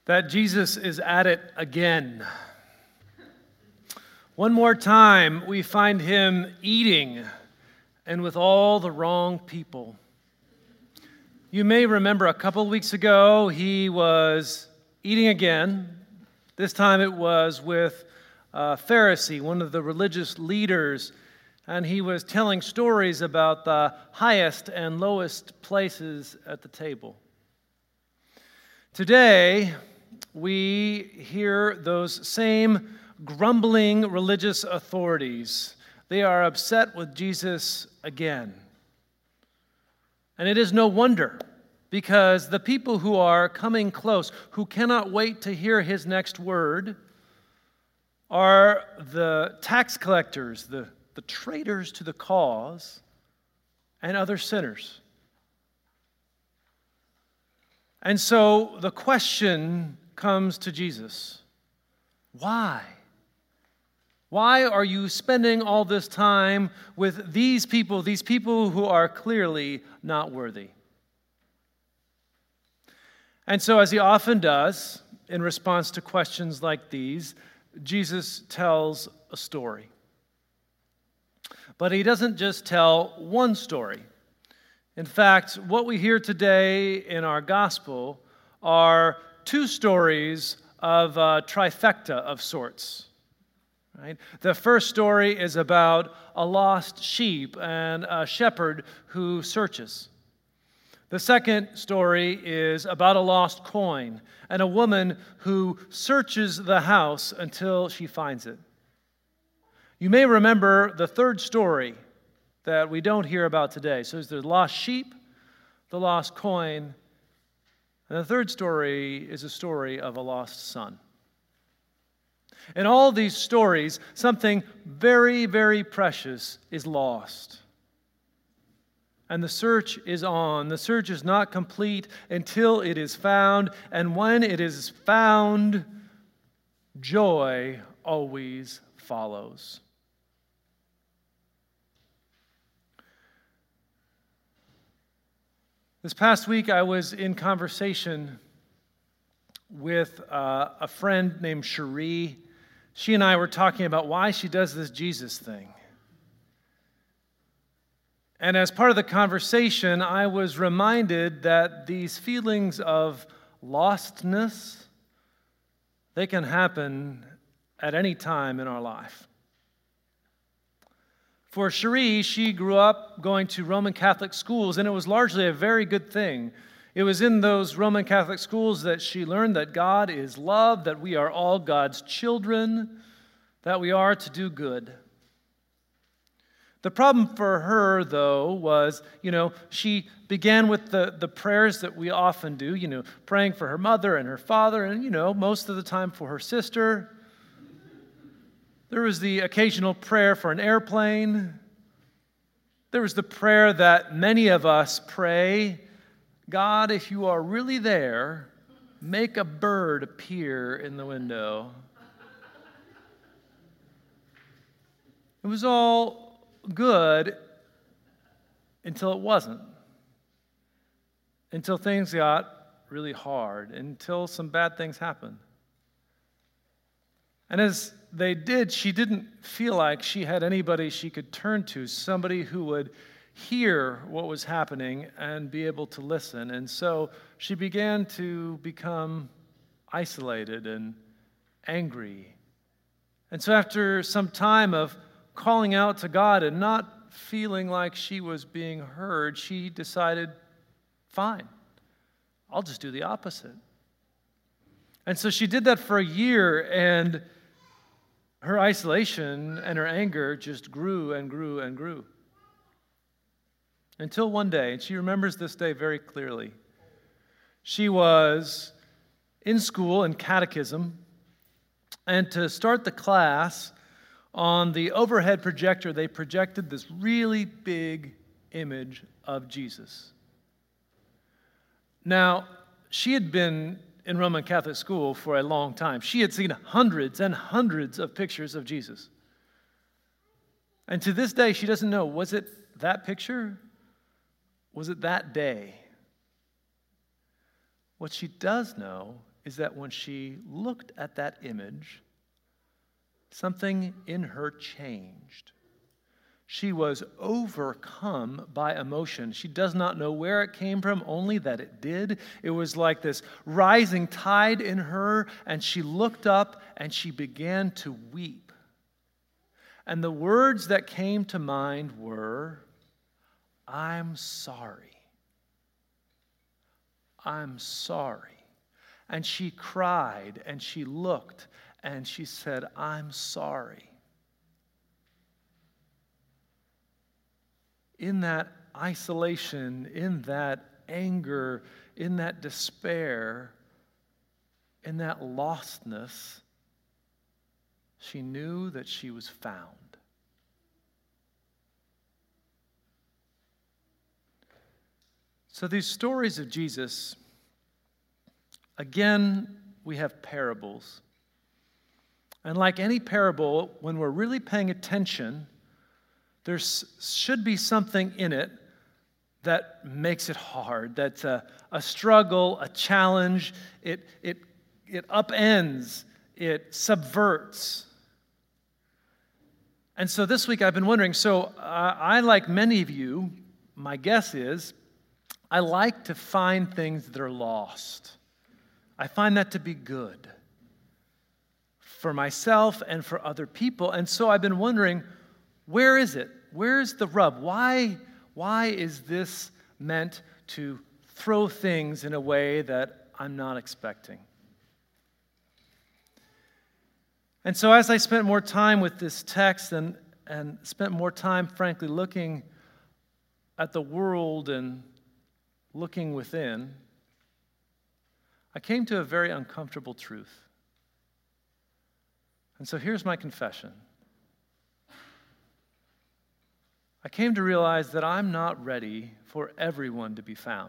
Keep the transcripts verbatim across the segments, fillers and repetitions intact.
that Jesus is at it again. One more time, we find him eating, and with all the wrong people. You may remember a couple of weeks ago, he was eating again. This time it was with a Pharisee, one of the religious leaders, and he was telling stories about the highest and lowest places at the table. Today, we hear those same grumbling religious authorities. They are upset with Jesus again. And it is no wonder, because the people who are coming close, who cannot wait to hear his next word, are the tax collectors, the, the traitors to the cause, and other sinners. And so the question comes to Jesus. Why? Why are you spending all this time with these people, these people who are clearly not worthy? And so, as he often does, in response to questions like these, Jesus tells a story. But he doesn't just tell one story. In fact, what we hear today in our gospel are two stories of a trifecta of sorts. Right? The first story is about a lost sheep and a shepherd who searches. The second story is about a lost coin and a woman who searches the house until she finds it. You may remember the third story that we don't hear about today. So there's the lost sheep, the lost coin, and the third story is a story of a lost son. In all these stories, something very, very precious is lost. And the search is on. The search is not complete until it is found. And when it is found, joy always follows. This past week, I was in conversation with uh, a friend named Cherie. She and I were talking about why she does this Jesus thing. And as part of the conversation, I was reminded that these feelings of lostness, they can happen at any time in our life. For Cherie, she grew up going to Roman Catholic schools, and it was largely a very good thing. It was in those Roman Catholic schools that she learned that God is love, that we are all God's children, that we are to do good. The problem for her, though, was, you know, she began with the, the prayers that we often do, you know, praying for her mother and her father, and, you know, most of the time for her sister. There was the occasional prayer for an airplane. There was the prayer that many of us pray, God, if you are really there, make a bird appear in the window. It was all good until it wasn't. Until things got really hard, until some bad things happened. And as they did, she didn't feel like she had anybody she could turn to, somebody who would hear what was happening and be able to listen. And so she began to become isolated and angry. And so after some time of calling out to God and not feeling like she was being heard, she decided, fine, I'll just do the opposite. And so she did that for a year, and her isolation and her anger just grew and grew and grew. Until one day, and she remembers this day very clearly, she was in school in catechism, and to start the class, on the overhead projector, they projected this really big image of Jesus. Now, she had been in Roman Catholic school for a long time. She had seen hundreds and hundreds of pictures of Jesus. And to this day, she doesn't know, was it that picture? Was it that day? What she does know is that when she looked at that image, something in her changed. She was overcome by emotion. She does not know where it came from, only that it did. It was like this rising tide in her, and she looked up and she began to weep. And the words that came to mind were, "I'm sorry. I'm sorry." And she cried and she looked and she said, "I'm sorry." In that isolation, in that anger, in that despair, in that lostness, she knew that she was found. So these stories of Jesus, again, we have parables. And like any parable, when we're really paying attention, there should be something in it that makes it hard, that's a, a struggle, a challenge. It, it, it upends, it subverts. And so this week I've been wondering, so uh, I, like many of you, my guess is, I like to find things that are lost. I find that to be good for myself and for other people. And so I've been wondering, where is it? Where's the rub? Why, why is this meant to throw things in a way that I'm not expecting? And so as I spent more time with this text and, and spent more time, frankly, looking at the world and looking within, I came to a very uncomfortable truth. And so here's my confession. I came to realize that I'm not ready for everyone to be found.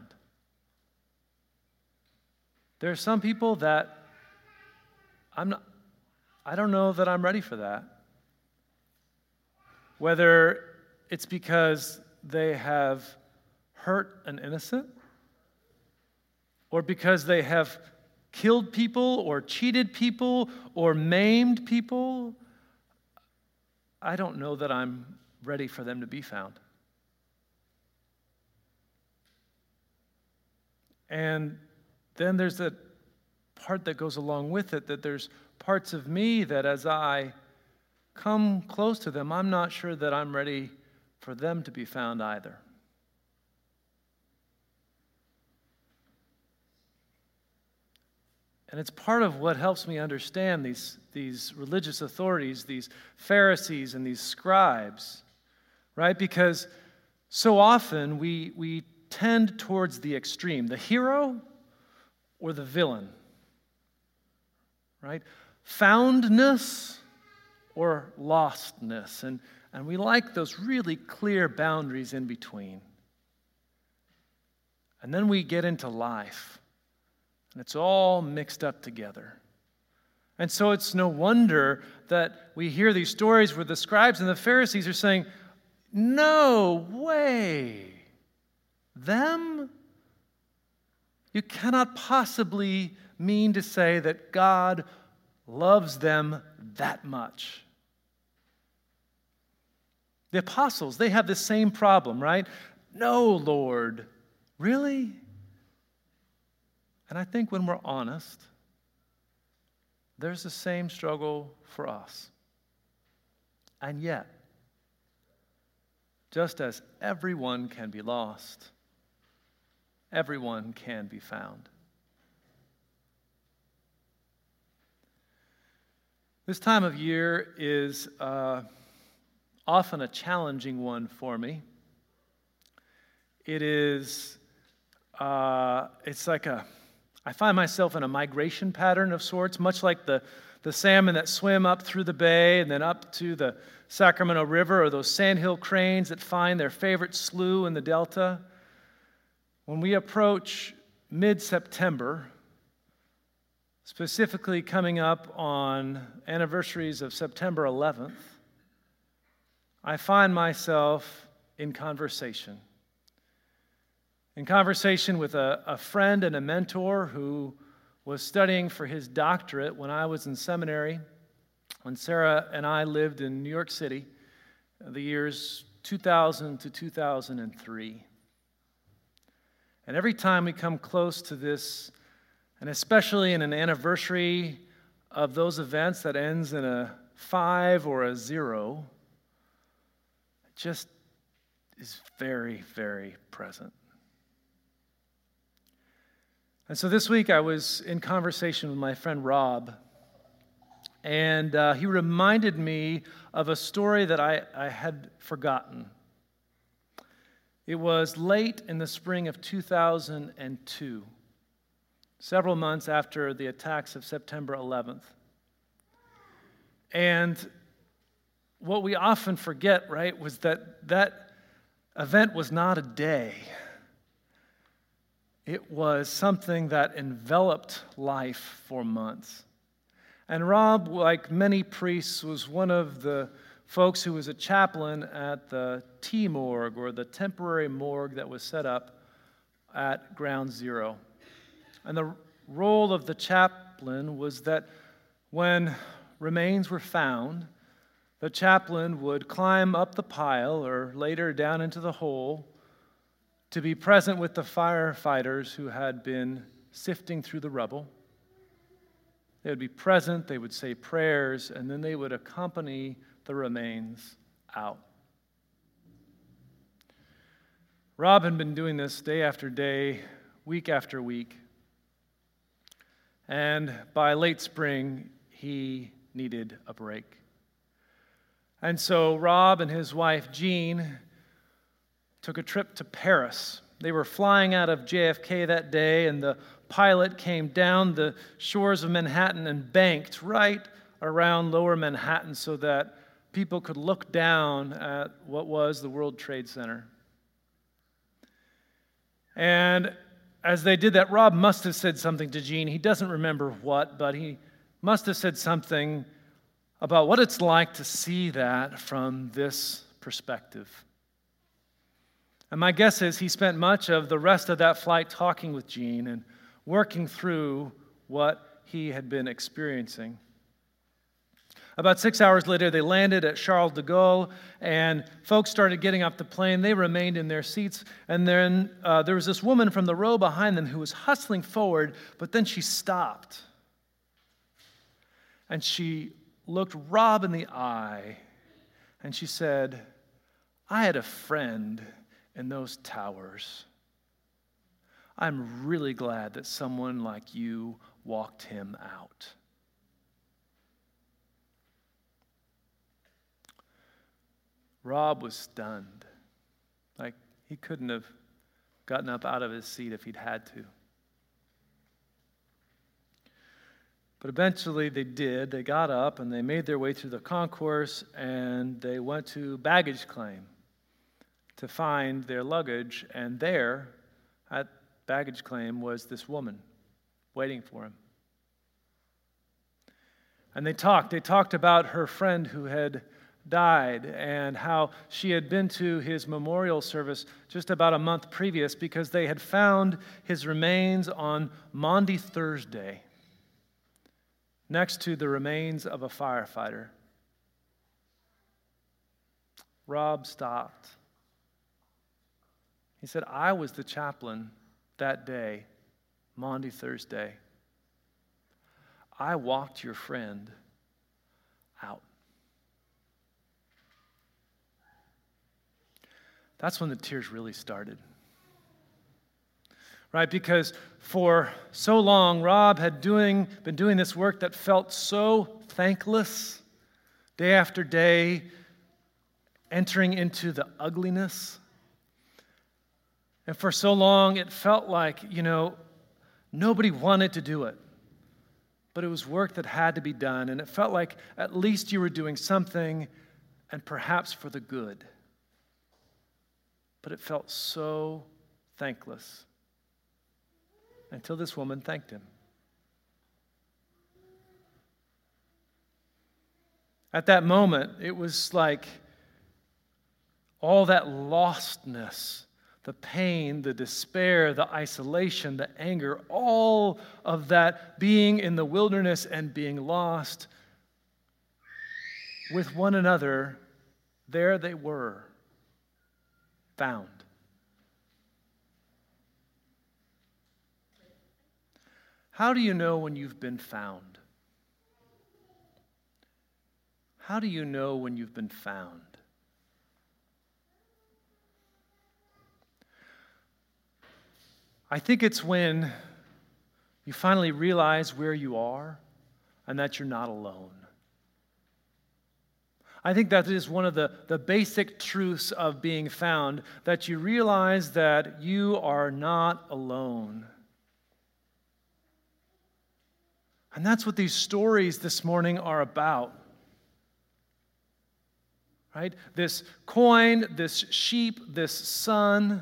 There are some people that I'm not, I don't know that I'm ready for that. Whether it's because they have hurt an innocent, or because they have killed people, or cheated people, or maimed people, I don't know that I'm ready for them to be found. And then there's that part that goes along with it, that there's parts of me that as I come close to them, I'm not sure that I'm ready for them to be found either. And it's part of what helps me understand these, these religious authorities, these Pharisees and these scribes, right? Because so often we, we tend towards the extreme, the hero or the villain, right? Foundness or lostness. And, and we like those really clear boundaries in between. And then we get into life, and it's all mixed up together. And so it's no wonder that we hear these stories where the scribes and the Pharisees are saying, "No way! Them? You cannot possibly mean to say that God loves them that much." The apostles, they have the same problem, right? "No, Lord. Really?" And I think when we're honest, there's the same struggle for us. And yet, just as everyone can be lost, everyone can be found. This time of year is uh, often a challenging one for me. It is, uh, it's like a, I find myself in a migration pattern of sorts, much like the, the salmon that swim up through the bay and then up to the Sacramento River, or those sandhill cranes that find their favorite slough in the Delta. When we approach mid-September, specifically coming up on anniversaries of September eleventh, I find myself in conversation. In conversation with a, a friend and a mentor who was studying for his doctorate when I was in seminary, when Sarah and I lived in New York City, the years two thousand to two thousand three. And every time we come close to this, and especially in an anniversary of those events that ends in a five or a zero, it just is very, very present. And so this week I was in conversation with my friend Rob, and uh, he reminded me of a story that I, I had forgotten. It was late in the spring of two thousand two, several months after the attacks of September eleventh. And what we often forget, right, was that that event was not a day. It was something that enveloped life for months. And Rob, like many priests, was one of the folks who was a chaplain at the T-Morgue, or the temporary morgue that was set up at Ground Zero. And the role of the chaplain was that when remains were found, the chaplain would climb up the pile or later down into the hole to be present with the firefighters who had been sifting through the rubble. They would be present, they would say prayers, and then they would accompany the remains out. Rob had been doing this day after day, week after week, and by late spring, he needed a break. And so Rob and his wife, Jean, took a trip to Paris. They were flying out of J F K that day, and the pilot came down the shores of Manhattan and banked right around Lower Manhattan so that people could look down at what was the World Trade Center. And as they did that, Rob must have said something to Jean. He doesn't remember what, but he must have said something about what it's like to see that from this perspective. And my guess is he spent much of the rest of that flight talking with Jean and working through what he had been experiencing. About six hours later, they landed at Charles de Gaulle, and folks started getting off the plane. They remained in their seats, and then uh, there was this woman from the row behind them who was hustling forward, but then she stopped. And she looked Rob in the eye, and she said, "I had a friend in those towers. I'm really glad that someone like you walked him out." Rob was stunned. Like, he couldn't have gotten up out of his seat if he'd had to. But eventually they did. They got up and they made their way through the concourse, and they went to baggage claim to find their luggage. And there, at baggage claim, was this woman waiting for him. And they talked. They talked about her friend who had died and how she had been to his memorial service just about a month previous because they had found his remains on Maundy Thursday next to the remains of a firefighter. Rob stopped. He said, "I was the chaplain that day, Maundy Thursday. I walked your friend out." That's when the tears really started. Right? Because for so long, Rob had doing, been doing this work that felt so thankless, day after day, entering into the ugliness. And for so long, it felt like, you know, nobody wanted to do it. But it was work that had to be done, and it felt like at least you were doing something, and perhaps for the good. But it felt so thankless until this woman thanked him. At that moment, it was like all that lostness the pain, the despair, the isolation, the anger, all of that being in the wilderness and being lost, with one another, there they were, found. How do you know when you've been found? How do you know when you've been found? I think it's when you finally realize where you are and that you're not alone. I think that is one of the, the basic truths of being found, that you realize that you are not alone. And that's what these stories this morning are about. Right? This coin, this sheep, this son.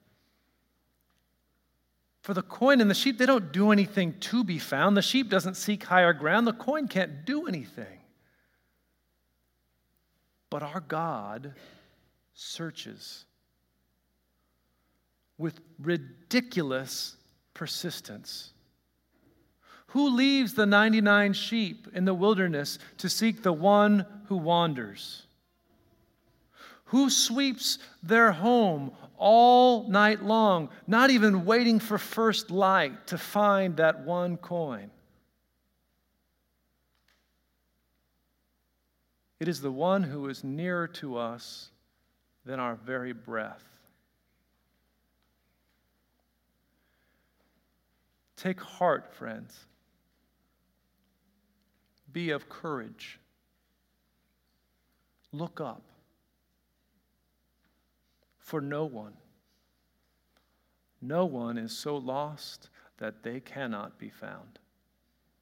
For the coin and the sheep, they don't do anything to be found. The sheep doesn't seek higher ground. The coin can't do anything. But our God searches with ridiculous persistence. Who leaves the ninety-nine sheep in the wilderness to seek the one who wanders? Who sweeps their home all night long, not even waiting for first light to find that one coin? It is the one who is nearer to us than our very breath. Take heart, friends. Be of courage. Look up. For no one, no one is so lost that they cannot be found.